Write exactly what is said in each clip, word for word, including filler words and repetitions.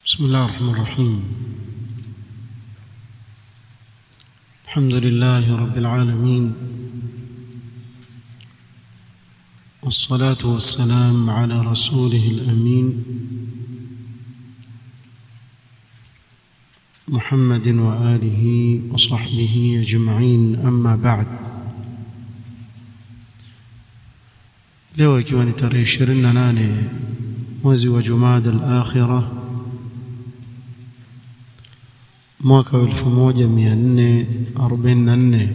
بسم الله الرحمن الرحيم. الحمد لله رب العالمين، والصلاة والسلام على رسوله الأمين محمد وآله وصحبه أجمعين، أما بعد. leo ikiwa ni tarehe ishirini na nane mwezi wa Jumada al-Akhirah mwaka wa elfu moja mia nne arobaini na nne,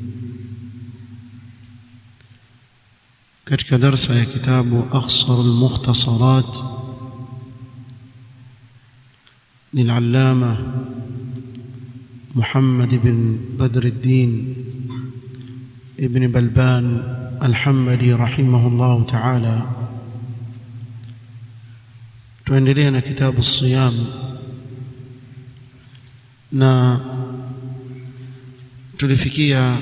katika darsa ya kitabu Akhsar al-Mukhtasarat للعلامة محمد بن بدر الدين ابن بلبان الحنبلي رحمه الله تعالى. tuendelea na kitabu الصيام na tulifikia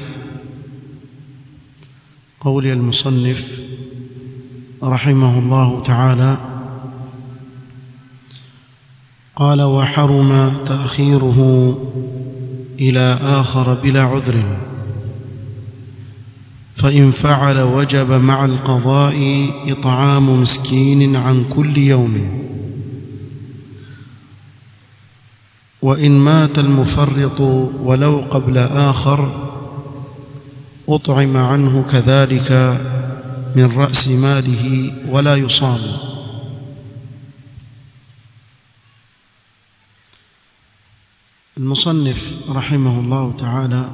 قول المصنف رحمه الله تعالى قال: وحرم تأخيره إلى آخر بلا عذر، فإن فعل وجب مع القضاء إطعام مسكين عن كل يوم، وإن مات المفرط ولو قبل آخر أطعم عنه كذلك من رأس ماله ولا يصام. المصنف رحمه الله تعالى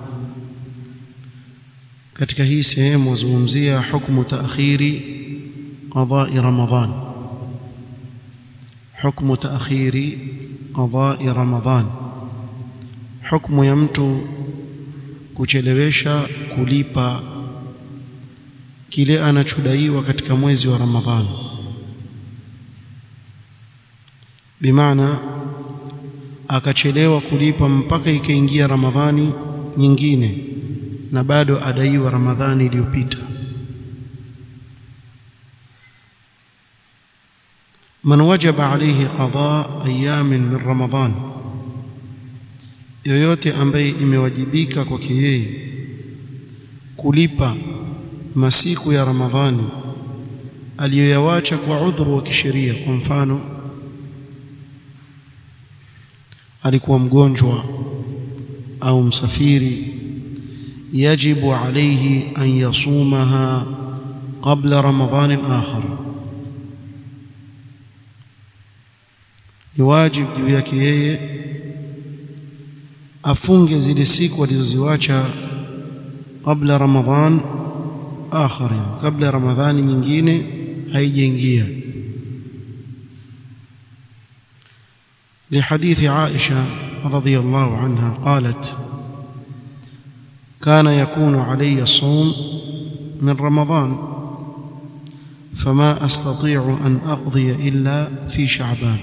katika hii sehemu wazungumzia hukumu taakhiri qada'i Ramadhan, hukumu taakhiri qada'i Ramadhan, hukumu ya mtu kuchelewesha kulipa kile anachodaiwa katika mwezi wa Ramadhani. Bimaana akachelewa kulipa mpaka ikaingia Ramadhani nyingine na bado adaiwa Ramadhani iliyopita. Man wajaba alayhi qadaa ayamin min Ramadhan, yoyote ambaye imewajibika kwake yeye kulipa masiku ya Ramadhani aliyoyawacha kwa udhuru wa kisheria. Kwa mfano, alikuwa mgonjwa au msafiri, yajibu alayhi an yasumaha qabla Ramadhan akhar, ni wajibu juu yake yeye afunge zile siku alizoziwacha kabla Ramadhan akhar, kabla Ramadhani nyingine haijaingia. لحديث عائشة رضي الله عنها قالت: كان يكون علي الصوم من رمضان فما أستطيع أن أقضي إلا في شعبان.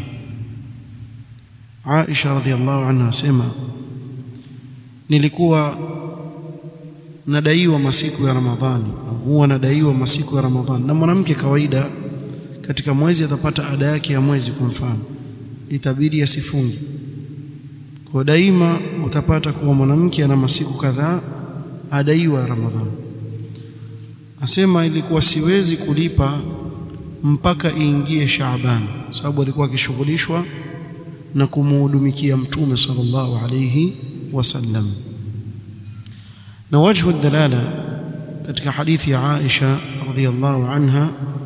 عائشة رضي الله عنها سمع nilikuwa nadaiwa masiku ya Ramadhani, huwa nadaiwa masiku ya Ramadhani. Na mwanamke kawaida katika mwezi atapata ada yake ya mwezi, kwa mfano itabidi asifunge. Kwa daima utapata kuwa mwanamke ana masiku kadhaa adaiwa Ramadhani. Asema ilikuwa siwezi kulipa mpaka iingie Shaaban, sababu alikuwa akishughulishwa na kumuhudumikia Mtume sallallahu alayhi wasallam. Na wajhu dalala katika hadithi ya Aisha radhiyallahu anha,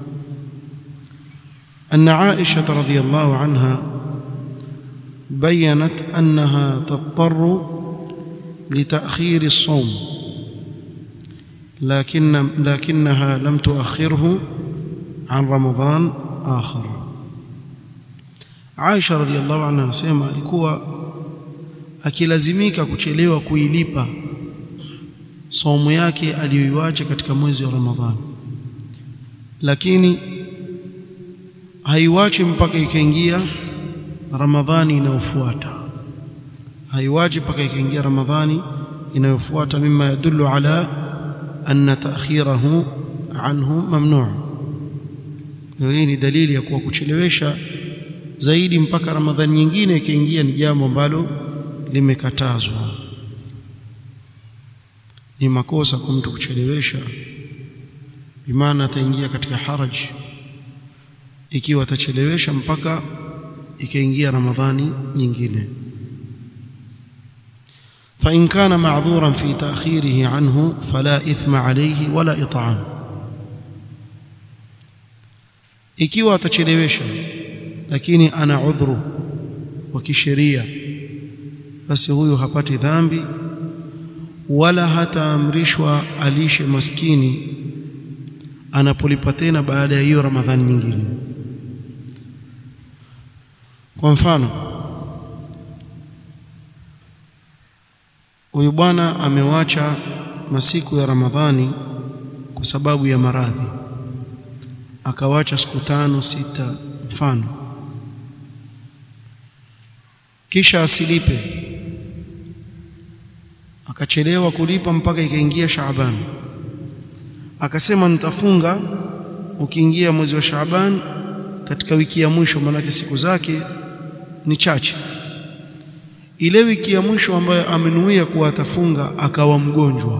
أن عائشة رضي الله عنها بيّنت أنها تضطر لتأخير الصوم، لكن لكنها لم تؤخره عن رمضان آخر. عائشة رضي الله عنها سema alikuwa akilazimika kuchelewa kuilipa saumu yake aliyoiacha katika mwezi wa Ramadhani, lakini haiwachi mpaka ikaingia Ramadhani inayofuata, haiwachi mpaka ikaingia Ramadhani inayofuata, mimma yadullu ala anna ta'khirahu anhu mamnu'. Hii ni dalili ya kuwa kuchelewesha zaidi mpaka Ramadhani nyingine ikaingia ni jambo ambalo limekatazwa. Ni makosa kwa mtu kuchelewesha, bimaana ataingia katika haraj ikiwa atachelewesha mpaka ikaingia Ramadhani nyingine. Fa in kana ma'dhuran fi ta'khirihi anhu fala ithma alayhi wala it'am, ikiwa atachelewesha lakini ana udhuru wa kisheria, basi huyo hapati dhambi wala hataamrishwa alishe maskini anapolipa tena baada ya hiyo Ramadhani nyingine. Kwa mfano, huyu bwana amewacha masiku ya Ramadhani kwa sababu ya maradhi, akawacha siku tano sita mfano, kisha asilipe, akachelewa kulipa mpaka ikaingia Shaaban, akasema nitafunga ukiingia mwezi wa Shaaban katika wiki ya mwisho, maana siku zake ni chache. Ile wiki ya mwisho ambayo amenuia kuwa atafunga akawa mgonjwa.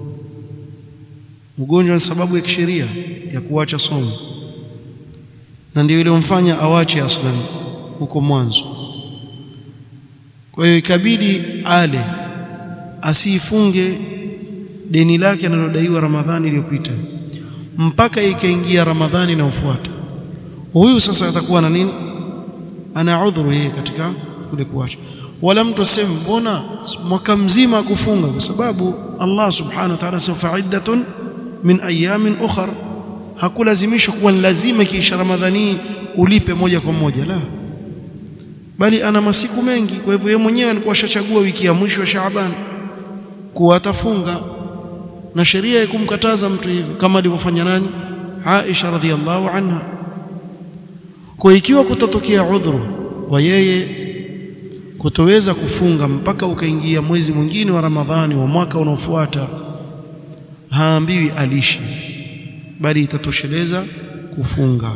Mgonjwa ni sababu ya kisheria ya kuacha somo, na ndio ile umfanya awache aslan huko mwanzo. Kwa hiyo ikabidi ale, asifunge deni lake analodaiwa Ramadhani iliyopita mpaka ikaingia Ramadhani inayofuata. Huyu sasa atakuwa na nini? Ana udhuru yeye katika kule kuacha. Wala mtu aseme mbona mwaka mzima kufunga, kwa sababu Allah subhanahu wa ta'ala sema fa'iddatun min ayamin ukhra, hakulazimishwa kuwa lazima kisha Ramadhani ulipe moja kwa moja, la, bali ana masiku mengi. Kwa hivyo yeye mwenyewe alikuwa ashachagua wiki ya mwisho wa Shaaban kuwa atafunga, na sheria ikumkataza mtu hivyo, kama alivyofanya nani? Aisha radhiallahu anha. Kwa ikiwa kutatokea udhuru wa yeye kutoweza kufunga mpaka ukaingia mwezi mwingine wa Ramadhani wa mwaka unaofuata, haambiwi alishi, bali itatosheleza kufunga.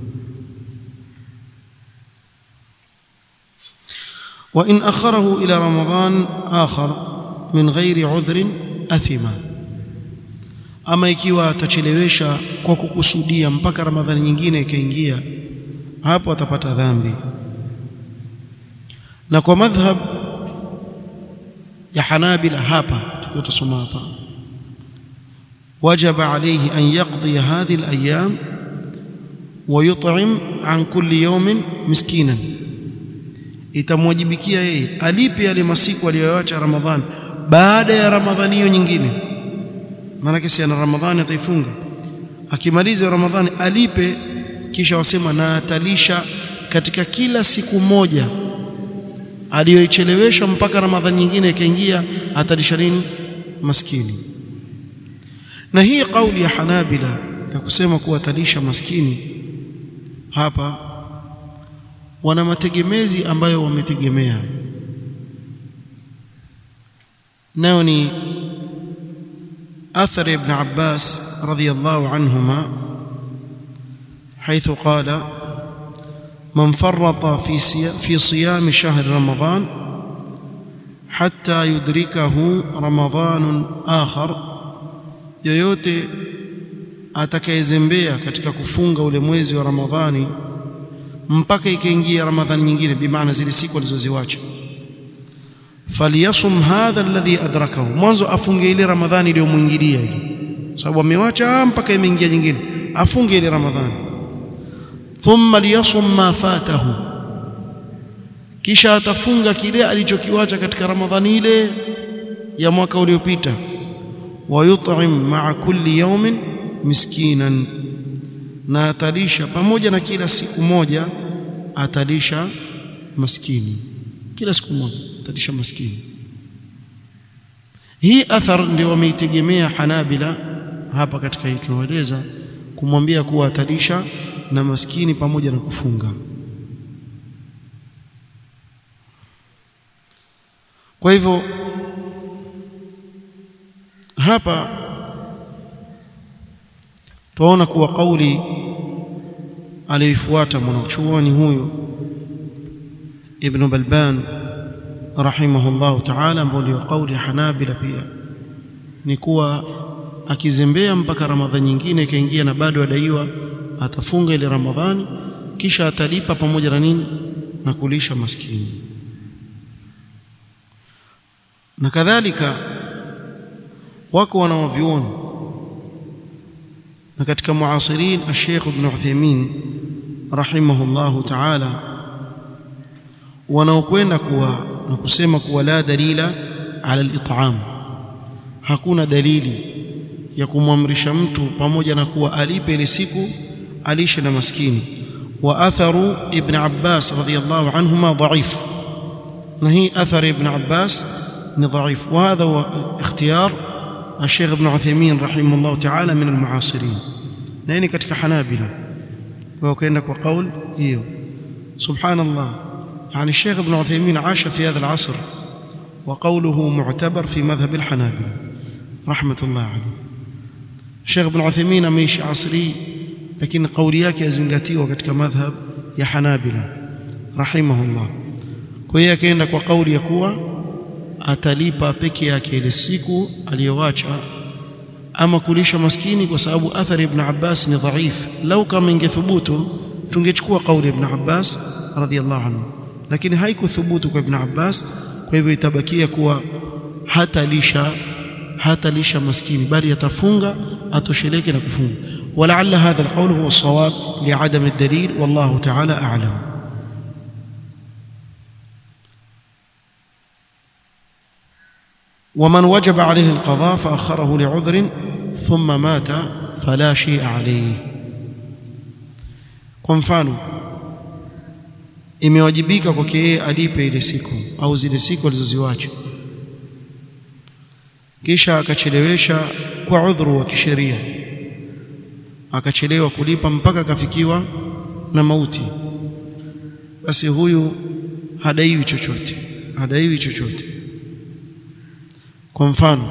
Wa in akharahu ila Ramadhan akhar min ghairi udhrin athima, ama ikiwa atachelewesha kwa kukusudia mpaka Ramadhani nyingine ikaingia, hapo atapata dhambi. Na kwa madhhab ya Hanabila hapa tukitasoma hapa, wajaba alayhi an yaqdi hadhihi al-ayyam wa yut'im an kulli yawmin miskinan, itamwajibikia yeye alipe yale masiku aliyoacha Ramadhani baada ya Ramadhani hiyo nyingine. Maana si ana Ramadhani ataifunga, akimaliza Ramadhani alipe, kisha wasema na atalisha katika kila siku moja aliyoichelewesha mpaka Ramadhani nyingine ikaingia, atalisha nini? Maskini. Na hii kauli ya Hanabila ya kusema kuwa atalisha maskini, hapa wana mategemezi ambayo wametegemea, nayo ni athar ibn Abbas radhiyallahu anhuma حيث قال من فرط في في صيام شهر رمضان حتى يدركه رمضان آخر, yoyote atakayezembea katika kufunga ule mwezi wa Ramadhani mpaka ikaingia Ramadhani nyingine, bimaana zile siku alizoziacha, falyasum hadha alladhi adrakahu, mwanzo afunge ile Ramadhani iliyomwingilia hii, sababu amewacha mpaka imeingia nyingine, afunge ile Ramadhani. Thumma liyasum ma fatahu, kisha atafunga kile alichokiwacha katika Ramadhani ile ya mwaka uliopita. Wa yut'im ma'a kulli yawmin miskinan, na atalisha pamoja na kila siku moja atalisha maskini, kila siku moja atalisha maskini. Hii athar ndio wameitegemea Hanabila hapa katika hii tunaeleza, kumwambia kuwa atalisha na maskini pamoja na kufunga. Kwa hivyo hapa tunaona kuwa kauli aliyofuata mwanachuoni huyu Ibn Balban rahimahullah ta'ala, ambao ndio kauli ya Hanabila pia, ni kuwa akizembea mpaka Ramadhani nyingine ikaingia na bado adaiwa, atafunga ile Ramadhani kisha atalipa pamoja na nini, na kulisha maskini. Na kadhalika wako wanaoviona, na katika muasirin al-Sheikh Ibn Uthaymeen rahimahullahu ta'ala, wanaokwenda kuwa na kusema kuwa la dalila ala al-it'am, hakuna dalili ya kumwamrisha mtu pamoja na kuwa alipe ile siku alishe na maskini. Wa atharu Ibn Abbas radhiyallahu anhuma dhaif, na hii athar Ibn Abbas ni dhaif. Wa hadha huwa ikhtiyar al-Sheikh Ibn Uthaymeen rahimahullah ta'ala min al-muasirin, na hii katika Hanabila وكأنك وقول إيوه. سبحان الله، يعني الشيخ ابن عثيمين عاش في هذا العصر وقوله معتبر في مذهب الحنابلة رحمة الله عليه. الشيخ ابن عثيمين ameishi عصري lakini kauli yake yazingatiwa katika madhhab ya Hanabila rahimahullah. Kwa hiyo akaenda kwa kauli ya kuwa atalipa peke yake ile siku aliyoacha ama kulisha maskini, kwa sababu athari Ibn Abbas ni dhaif. Lau kama ingethubutu tungechukua kauli Ibn Abbas radhiyallahu anhu, lakini haikuthubutu kwa Ibn Abbas. Kwa hivyo itabakia kuwa hatalisha hatalisha maskini, bali atafunga, atosheleke na kufunga. ولعل هذا القول هو الصواب لعدم الدليل، والله تعالى أعلم. ومن وجب عليه القضاء فأخره لعذر ثم مات فلا شيء عليه. kwa mfano imewajibika kwake yeye alipe ile siku au zile siku alizoziacha, kisha akachelewesha kwa udhuru wa kisheria, akachelewa kulipa mpaka akafikiwa na mauti, basi huyu hadaiwi chochote, hadaiwi chochote. Kwa mfano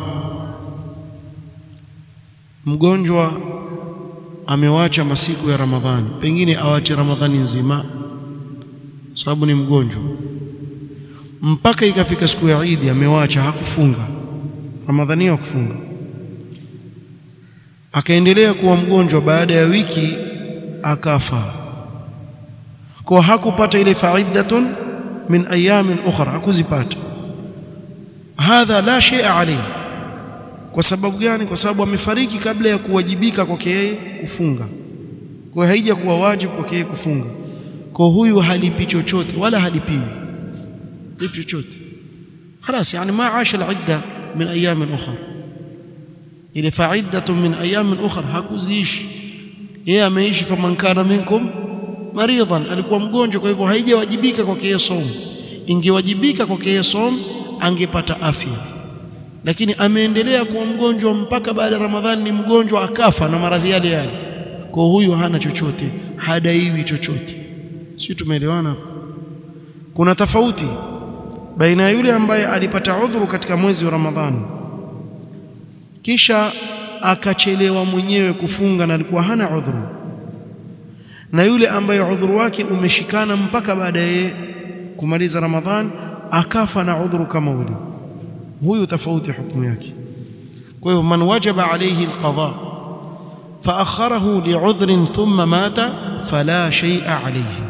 mgonjwa amewacha masiku ya Ramadhani, pengine awache Ramadhani nzima sababu ni mgonjwa, mpaka ikafika siku ya Eid amewacha, hakufunga Ramadhani, hakufunga, akaendelea kuwa mgonjwa, baada ya wiki akafa, kwa hakupata ile faidatun min ayamin ukhra, hakuzipata. Hadha la shay'a alayhi. Kwa sababu gani? Kwa sababu amefariki kabla ya kuwajibika kwake yeye kufunga, kwa hiyo haija kuwa wajibu kwake yeye kufunga. Kwa huyu halipi chochote wala halipiwi lipi chochote, خلاص يعني ما عاش العده من ايام اخرى، ile faidatu min ayam ukhra hakuziishi yeye, ameishi. Faman kana minkum maridan, alikuwa mgonjwa, kwa hivyo haijawajibika kwake yeye somo. Ingewajibika kwake yeye somo angepata afya, lakini ameendelea kuwa mgonjwa mpaka baada ya Ramadhani ni mgonjwa, akafa na maradhi yale yale. Kwa huyu hana chochote, hadaiwi chochote. Sisi tumeelewana? Kuna tofauti baina ya yule ambaye alipata udhuru katika mwezi wa Ramadhani kisha akachelewa mwenyewe kufunga na alikuwa hana udhuru, na yule ambaye udhuru wake umeshikana mpaka baada ya kumaliza Ramadhani akafa na udhuru kama ule. Huyu tofauti hukumu yake. Kwa hiyo man wajaba alayhi alqada fa akharahu li'udhrin thumma mata fala shay'a alayhi,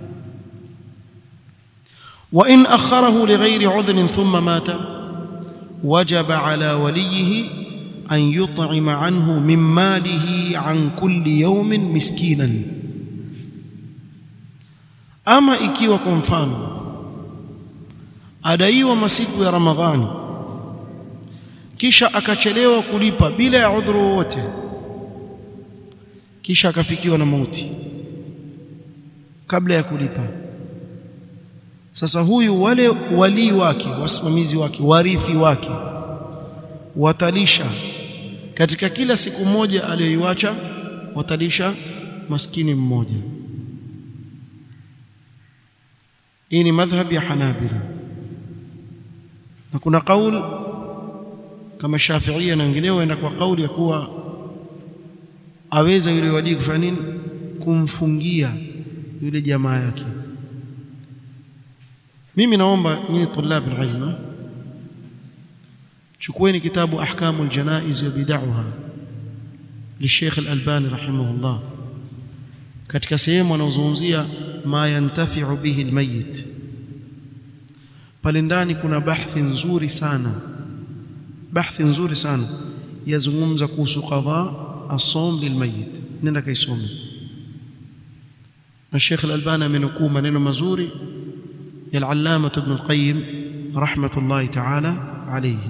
wa in akharahu lighayri 'udhrin thumma mata wajaba ala waliyihi an yut'ima anhu min malihi an kulli yawmin miskinan. Ama ikiwa kwa mfano adaiwa masiku ya Ramadhani kisha akachelewa kulipa bila ya udhuru wote, kisha akafikiwa na mauti kabla ya kulipa, sasa huyu wale wali wake, wasimamizi wake, warithi wake watalisha katika kila siku moja aliyoiacha, watalisha maskini mmoja. Hii ni madhhab ya Hanabila, na kuna kauli kama Shafi'ia na wengineo waenda kwa kauli ya kuwa aweza yule wali kufanya nini, kumfungia yule jamaa yake, mimi naomba nyinyi tulab alilm chukueni kitabu ahkamu aljanaiz wa bid'aha للشيخ الألباني رحمه الله katika sehemu anazungumzia ma yantafi'u bihi almayyit. Pale ndani kuna bahthi nzuri sana, bahthi nzuri sana yazungumza kuhusu qadha as-sawm lilmayyit. Nenda kaisome. Na Sheikh Al-Albani amenukuu maneno mazuri ya al-Allama Ibn al-Qayyim rahmatullahi ta'ala alayhi.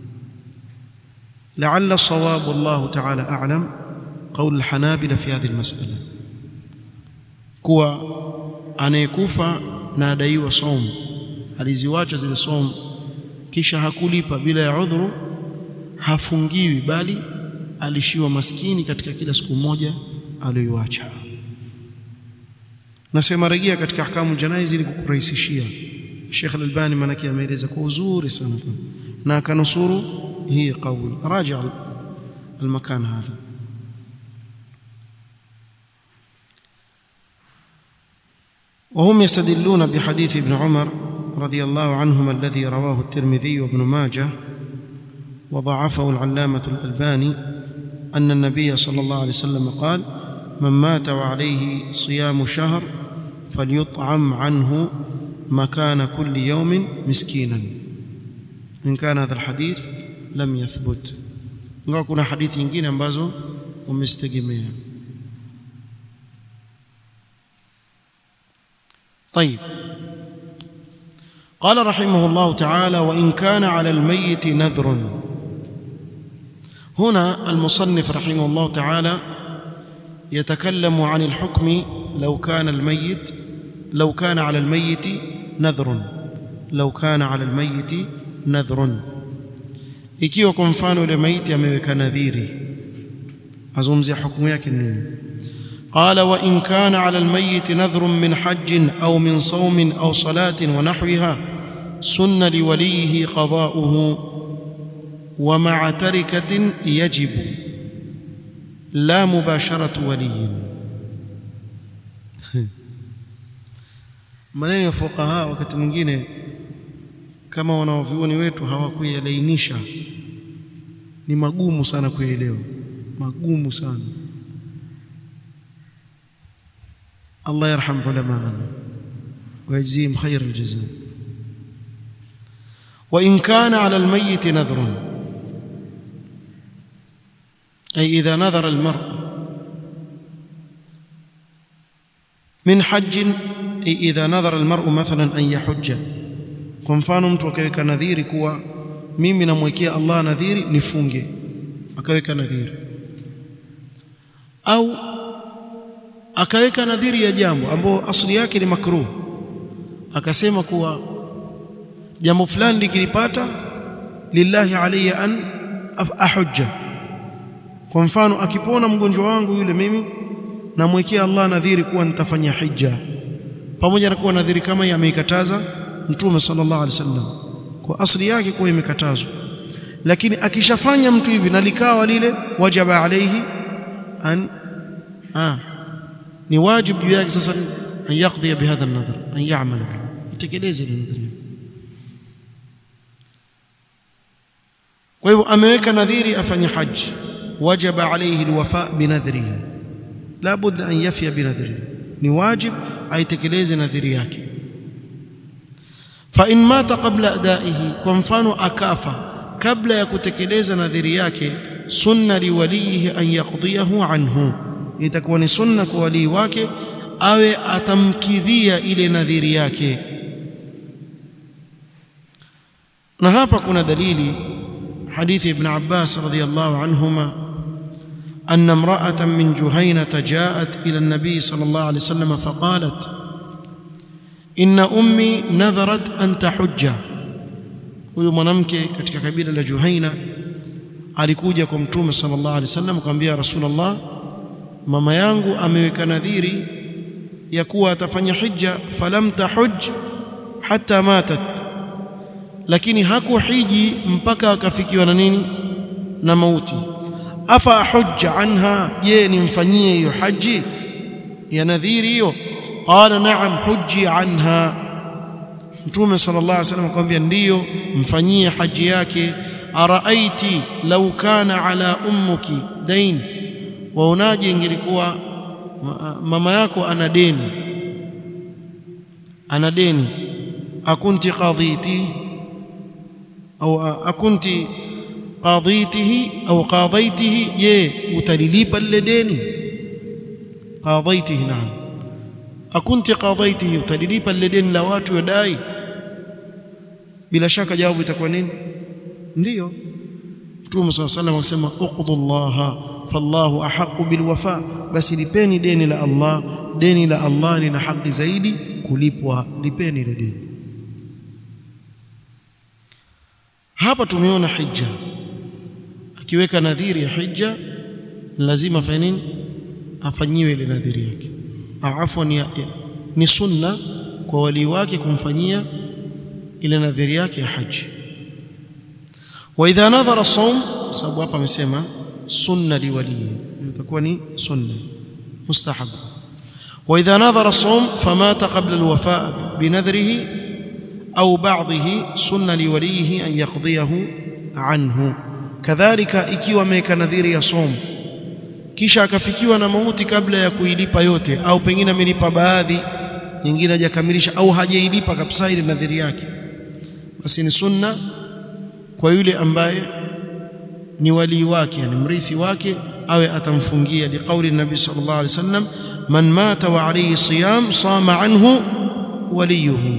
لعل الصواب والله تعالى أعلم قول الحنابلة في هذه المسألة kuwa anayekufa na adaiwa saum aliziwacha zile saum kisha hakulipa bila ya udhuru hafungiwi bali alishiwa maskini katika kila siku moja aliyoacha. Nasema rejea katika ahkamu janaiz ili kukurahisishia. Sheikh Al-Albani manake ameeleza kwa uzuri sana na akanusuru hii kauli. راجع المكان هذا. وهم يستدلون بحديث ابن عمر رضي الله عنهما الذي رواه الترمذي وابن ماجه وضعفه العلامة الألباني أن النبي صلى الله عليه وسلم قال من مات وعليه صيام شهر فليطعم عنه مكان كل يوم مسكينا. إن كان هذا الحديث لم يثبت. ingawa kuna hadithi nyingine ambazo umestegemea. طيب قال رحمه الله تعالى وإن كان على الميت نذر. هنا المصنف رحمه الله تعالى يتكلم عن الحكم لو كان الميت لو كان على الميت نذر لو كان على الميت نذر ikiwa kwa mfano yule maiti ameweka nadhiri azungumzia hukumu yake nini. قال وإن كان على الميت نذر من حج أو من صوم أو صلاة ونحوها سن لوليه قضاؤه ومع تركة يجب لا مباشرة ولي. maneno ya fuqaha wakati mwingine kama wanaovioni wetu hawakuyalainisha ni magumu sana kuelewa, magumu sana. Allah yarham ulamaana wa yajzihim khayra aljazaa. wa in kana ala almayyit nadhrun ay idha nadhara almar' min hajj ay idha nadhara almar'u mathalan an yahujja. Kwa mfano mtu akaweka nadhiri kuwa mimi namwekea Allah nadhiri nifunge, akaweka nadhiri, au akaweka nadhiri ya jambo ambalo asili yake ni makruh, akasema kuwa jambo fulani likilipata lillahi alayya an ahujja. Kwa mfano akipona mgonjwa wangu yule, mimi namwekea Allah nadhiri kuwa nitafanya hija, pamoja na kuwa nadhiri kama hii ameikataza Mtume sallallahu alaihi wasallam, kwa asili yake kwa imekatazwa. Lakini akishafanya mtu hivi na likawa lile, wajaba alayhi an ah ni wajibu juu yake sasa an yaqdi bihadha an-nadhr, an ya'mal bihi, itekeleze ile nadhiri. Kwa hivyo ameweka nadhiri afanye haji, wajaba alayhi alwafa binadhrihi, la budda an yafiya binadhrihi, ni wajib aitekeleze nadhiri yake. fa in mata qabla adaihi, kwa mfano akafa kabla ya kutekeleza nadhiri yake, sunna liwalihi an yaqdiyahu anhu, itakuwa ni sunna kwa wali wake awe atamkidhia ile nadhiri yake. Na hapa kuna dalili hadithi ibn Abbas radhiyallahu anhuma anna imra'atan min Juhayna ja'at ila an-nabi sallallahu alayhi wasallam faqalat inna ummi nadharat an tahujja. Huyo mwanamke katika kabila la Juhayna alikuja kwa Mtume sallallahu alayhi wasallam akamwambia, Rasulullah, mama yangu ameweka nadhiri ya kuwa atafanya hija, falam tahuj hatta matat, lakini hakuhiji mpaka akafikiwa na nini? Na mauti. Afa hujja anha, je nimfanyie hiyo haji ya nadhiri hiyo? Qala na'am hujji anha. Mtume sallallahu alaihi wasallam akamwambia ndiyo, mfanyie haji yake. Araaiti law kana ala ummuki dain, waonaje ingelikuwa mama yako ana deni, ana deni, akunti qaditi au akunti qaditihi au qadaitihi, je utalilipa lile deni? Qadaitihi, naam. Akunti qadaitihi, utalilipa lile deni la watu wadai? Bila shaka jawabu itakuwa nini? Ndiyo. Mtume sallallahu alayhi wasallam akasema uqdullaha fallahu ahqqu bilwafa, basi lipeni deni la Allah, deni la Allah lina haki zaidi kulipwa, lipeni ile deni. Hapa tumeona hija, akiweka nadhiri ya hija lazima afanye nini? Afanyiwe ile nadhiri yake. Afwan, ni sunna kwa wali wake kumfanyia ile nadhiri yake ya haji. Wa idha nadhara as-sawm, sababu hapa amesema sunna liwali, itakuwa ni sunna mustahab. Wa idha nadhara as-sawm famata qabla al-wafa' binadhrihi au ba'dhihi, sunna liwalihi an yaqdiyahu anhu. Kadhalika ikiwa ameweka nadhiri ya som kisha akafikiwa na mauti kabla ya kuilipa yote, au pengine amelipa baadhi, nyingine hajakamilisha, au hajailipa kabisa ile nadhiri yake, basi ni sunna kwa yule ambaye ni wali wake, yani mrithi wake, awe atamfungia, liqauli nabii sallallahu alaihi wasallam, man mata wa alayhi siyam sama anhu waliyuhu.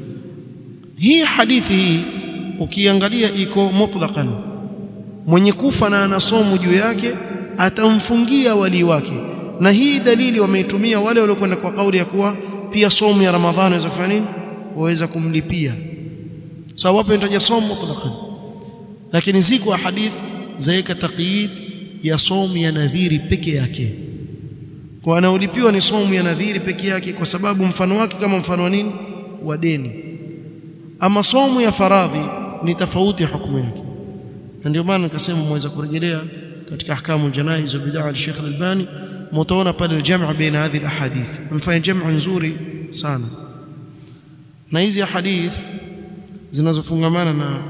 Hii hadithi hii ukiangalia iko mutlaqan, mwenye kufa na anasomu juu yake atamfungia wali wake, na hii dalili wameitumia wale waliokwenda kwa kauli ya kuwa pia somu ya Ramadhani waweza kufanya nini, waweza kumlipia. Sawa, wapo inataja somu mutlaqan, lakini ziko hadith zaika taqyid ya somu ya nadhiri peke yake, kwa anaolipiwa ni somu ya nadhiri peke yake, kwa sababu mfano wake kama mfano wa nini, wa deni. Ama somu ya faradhi ni tofauti hukumu yake, na ndio maana nikasema mweza kurejelea katika ahkamu aljana'iz wa bid'a al-Sheikh al-Albani, mtaona pale al-jam' baina hadhi al-ahadith, amefanya jam' nzuri sana. Na hizi hadith zinazofungamana na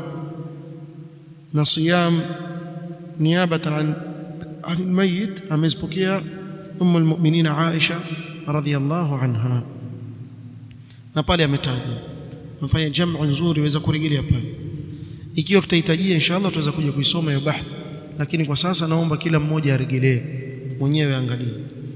na siyam niyabatan an al-mayyit amezipokea ummu al-mu'minin Aisha radhiyallahu anha, na pale ametaja, amefanya jam' nzuri, waweza kurejelea pale. Ikiwa tutahitajia inshallah tutaweza kuja kuisoma hiyo bahth, lakini kwa sasa naomba kila mmoja aregelee mwenyewe, angalie.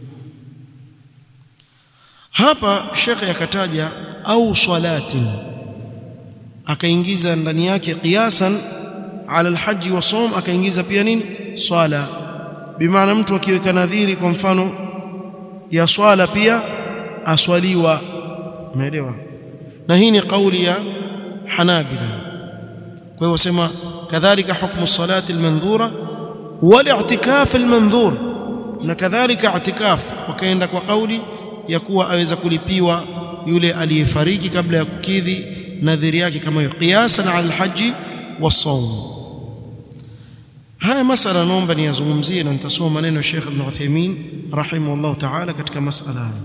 Hapa shekhe akataja au salatin, akaingiza ndani yake qiyasan ala alhaji wa som, akaingiza pia nini, swala. Bimaana mtu akiweka nadhiri kwa mfano ya swala pia aswaliwa, umeelewa? Na hii ni kauli ya Hanabila. Kwa hivyo sema kadhalika hukmu salati almandhura wal i'tikaf almandhur, na kadhalika i'tikaf wakaenda kwa kauli ya kuwa aweza kulipiwa yule aliyefariki kabla ya kukidhi nadhiri yake kama hiyo, qiyasan ala alhaji was-sawm. Haya masala naomba niyazungumzie, na nitasoma maneno ya Sheikh Ibn Uthaymeen rahimahullah ta'ala katika masala haya.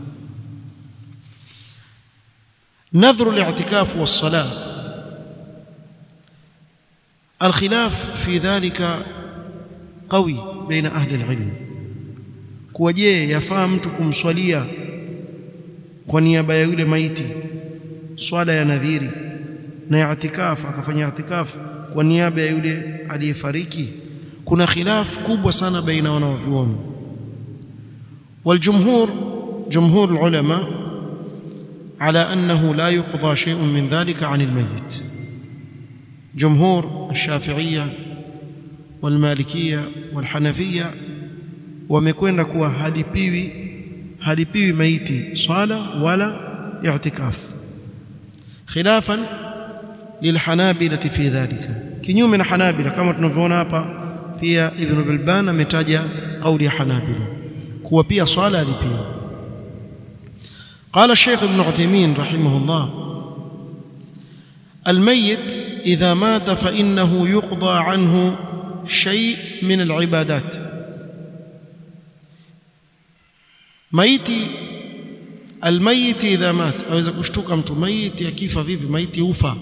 Nadhru al-i'tikaf was-salah, الخلاف في ذلك قوي بين أهل العلم. Kwa je, yafaa mtu kumswalia kwa niaba ya yule maiti swala ya nadhiri na i'tikaf, akafanya i'tikaf kwa niaba ya yule aliyefariki? Kuna khilaf kubwa sana baina wanavyuoni. والجمهور جمهور العلماء على أنه لا يقضى شيء من ذلك عن الميت. جمهور الشافعية والمالكية والحنفية wamekwenda kuwa halipiwi halipiwi maiti swala wala i'tikaf, khilafan lilhanabila fi dhalika, kinyume na Hanabila. Kama tunavyoona hapa pia Ibn Bilban ametaja kauli ya Hanabila kuwa pia swala halipiwi. قال الشيخ ابن عثيمين رحمه الله: الميت إذا مات فإنه يقضى عنه شيء من العبادات. Maiti almayit idha mat, aweza kushtuka mtu, maiti akifa vipi? Maiti ufa.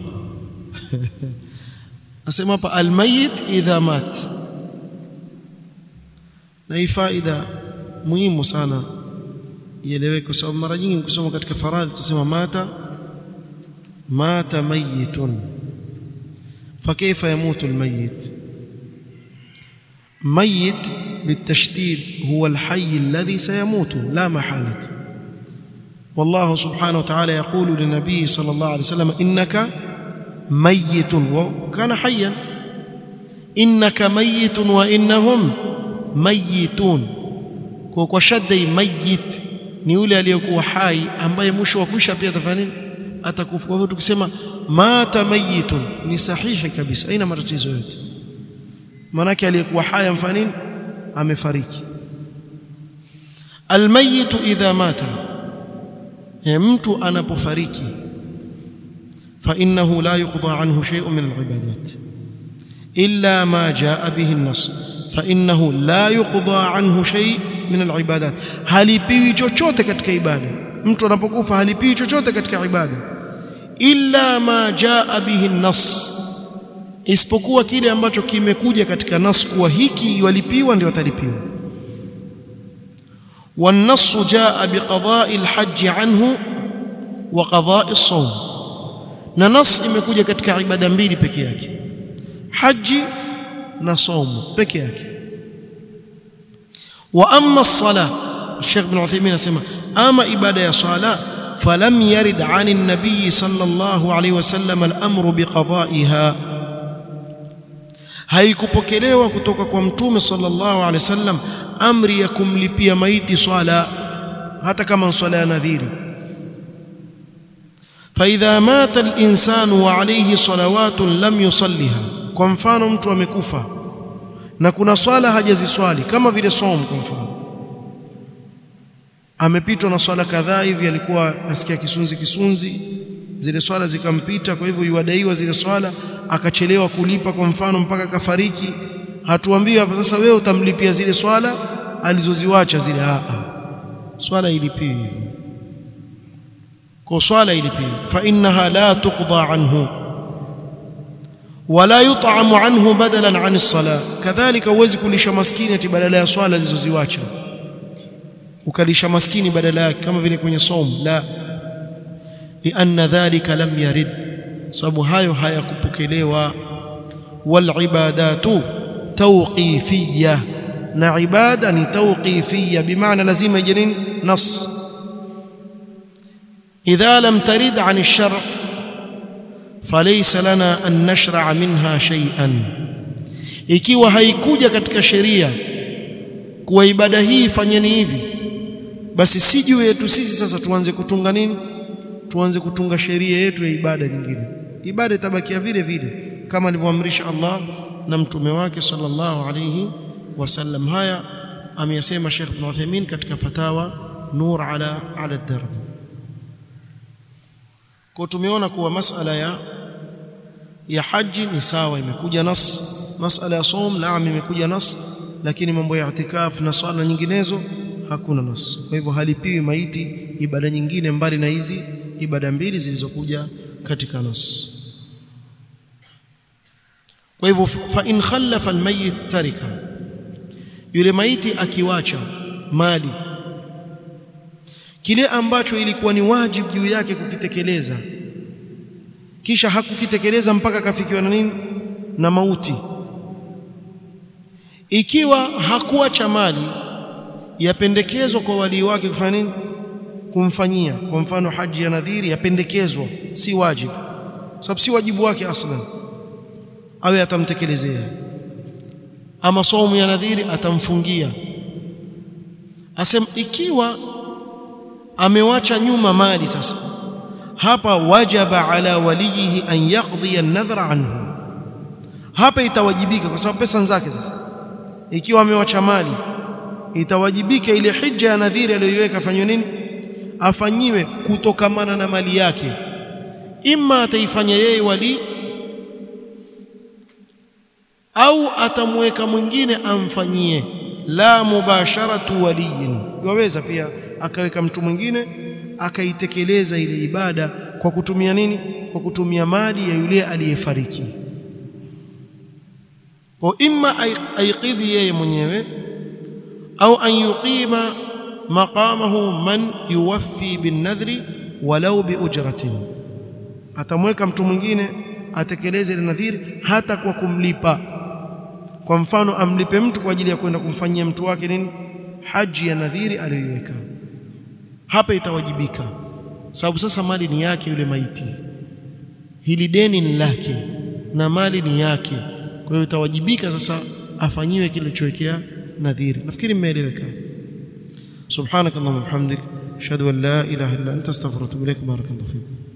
Asema hapa almayit idha mat. Na hii faida muhimu sana ieleweke, kwa sababu mara nyingi ukisoma katika faradhi tusema mata mata mayitun. فكيف يموت الميت؟ ميت بالتشديد هو الحي الذي سيموت لا محالة. والله سبحانه وتعالى يقول للنبي صلى الله عليه وسلم إنك ميت، وكان حيا. إنك ميت وإنهم ميتون. kwa shadda mayit ni yule aliyekuwa hai ambaye mwisho wa kuisha pia atafanya nini? Atakufa. Kwa hivyo tukisema mata mayitun ni sahihi kabisa, haina matatizo yote. Maana yake aliyekuwa hai amfanya nini? Amefariki. Almayit idha mata, mtu anapofariki, fa innahu la yuqda anhu shay'un min al-ibadat illa ma jaa bihi an-nass. Fa innahu la yuqda anhu shay' min al-ibadat, halipiwi chochote katika ibada. Mtu anapokufa halipiwi chochote katika ibada illa ma jaa bihi an-nass, isipokuwa kile ambacho kimekuja katika nas kuwa hiki walipiwa ndio watalipiwa. wan-nass jaa biqada'i al-hajj anhu wa qada'i as-sawm, na nas imekuja katika ibada mbili peke yake, haji na saumu peke yake. Wa amma as-salah, Sheikh Ibn Uthaymeen asema ama ibada ya sala, falam yarid 'ani an-nabiy sallallahu alayhi wasallam al-amru biqada'iha, haikupokelewa kutoka kwa mtume sallallahu alayhi wasallam amri ya kumlipia maiti swala, hata kama swala ya nadhiri. fa idha mata al-insanu wa alayhi salawatun lam yusalliha, kwa mfano mtu amekufa na kuna swala hajaziswali, kama vile somo kwa mfano, amepitwa na swala kadhaa hivi, alikuwa asikia kisunzi kisunzi, zile swala zikampita, kwa hivyo yuadaiwa zile swala, akachelewa kulipa kwa mfano mpaka kafariki. Hatuambiwi hapa sasa wewe utamlipia zile swala alizoziwacha zile, a a swala ilipiwi, kwa swala ilipiwi. Fa innaha la tuqda anhu wala yut'amu anhu badalan 'an as-salah, kadhalika huwezi kulisha maskini ati badala ya swala alizoziwacha ukalisha maskini badala yake, kama vile kwenye somo. La, lianna dhalika lam yarid, sababu hayo hayakupokelewa. Wal ibadatu tawqifiyya, na ibada ni tawqifiyya, bimaana lazima ije nini? Nas. idha lam tarid 'an ash-shar' falaysa lana an nashra'a minha shay'an, ikiwa haikuja katika sheria kuwa ibada hii fanyeni hivi, basi si juu yetu sisi sasa tuanze kutunga nini? Tuanze kutunga sheria yetu ya ibada nyingine. Ibada itabakia vile vile kama alivyoamrisha Allah na mtume wake sallallahu alayhi wasallam. Haya ameyasema Sheikh Ibn Uthaymeen katika fatawa Nur ala ala ad-Darb. Kwa tumeona kuwa masala ya ya haji ni sawa, imekuja nas. Masala ya saum naam, imekuja nas, lakini mambo ya itikaf na swala nyinginezo hakuna nas. Kwa hivyo halipiwi maiti ibada nyingine mbali na hizi ibada mbili zilizokuja katika nas. Kwa hivyo fa in khallafa almayit tarika, yule maiti akiwacha mali, kile ambacho ilikuwa ni wajibu juu yake kukitekeleza, kisha hakukitekeleza mpaka kafikiwa na nini? Na mauti. Ikiwa hakuacha mali, yapendekezwa kwa wali wake kufanya nini? Kumfanyia. Kwa mfano haji ya nadhiri yapendekezwa, si wajibu, sababu si wajibu wake aslan, awe atamtekelezea. Ama saumu ya nadhiri atamfungia. Asema ikiwa amewacha nyuma mali, sasa hapa wajaba ala walihi an yaqdi an-nadhra anhu, hapa itawajibika kwa sababu pesa zake. Sasa ikiwa amewacha mali, itawajibika ile hija ya nadhiri aliyoiweka afanywe nini? Afanyiwe kutokamana na mali yake. Ima ataifanya yeye wali, au atamweka mwingine amfanyie. La mubasharatu waliyin, waweza pia akaweka mtu mwingine akaitekeleza ile ibada kwa kutumia nini? Kwa kutumia mali ya yule aliyefariki. Kwa imma aiqidhi yeye mwenyewe au an yuqima maqamahu man yuwaffi bin nadhri walau bi ujratin, atamweka mtu mwingine atekeleze ile nadhiri hata kwa kumlipa. Kwa mfano amlipe mtu kwa ajili ya kwenda kumfanyia mtu wake nini? Haji ya nadhiri aliyoiweka. Hapa itawajibika, sababu sasa mali ni yake yule maiti, hili deni ni lake na mali ni yake. Kwa hiyo itawajibika sasa afanyiwe kile kilichowekea nadhiri. Nafikiri mmeeleweka. Subhanakallahumma wa bihamdik, ashhadu an la ilaha illa anta, astaghfiruka wa atubu ilaik. Barakallahu fikum.